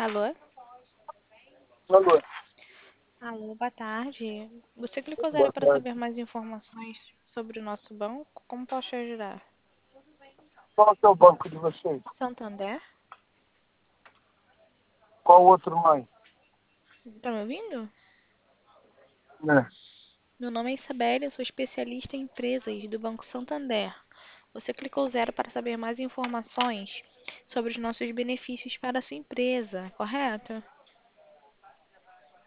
Alô? Alô, Alô, boa tarde. Você clicou zero boa para tarde. saber mais informações sobre o nosso banco? Como posso te ajudar? Qual é o banco de vocês? Santander? Qual outro mais? Tá me ouvindo? Né? Meu nome é Isabelle, eu sou especialista em empresas do Banco Santander. Você clicou zero para saber mais informações sobre os nossos benefícios para a sua empresa, correto?